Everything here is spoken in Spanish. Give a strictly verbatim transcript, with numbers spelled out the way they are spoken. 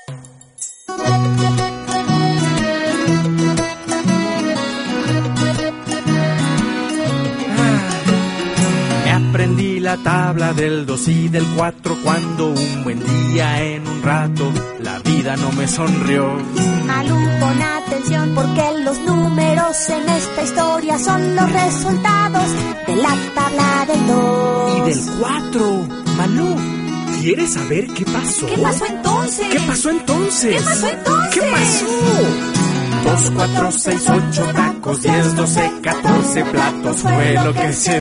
Me aprendí la tabla del dos y del cuatro cuando un buen día en un rato la vida no me sonrió. Malú, pon atención porque los números en esta historia son los resultados de la tabla del dos. Y del cuatro. Malú, ¿quieres saber qué pasó? ¿Qué pasó entonces? ¿Qué pasó entonces? ¿Qué pasó entonces? ¿Qué pasó? Dos, cuatro, seis, ocho tacos, diez, doce, catorce platos fue lo que se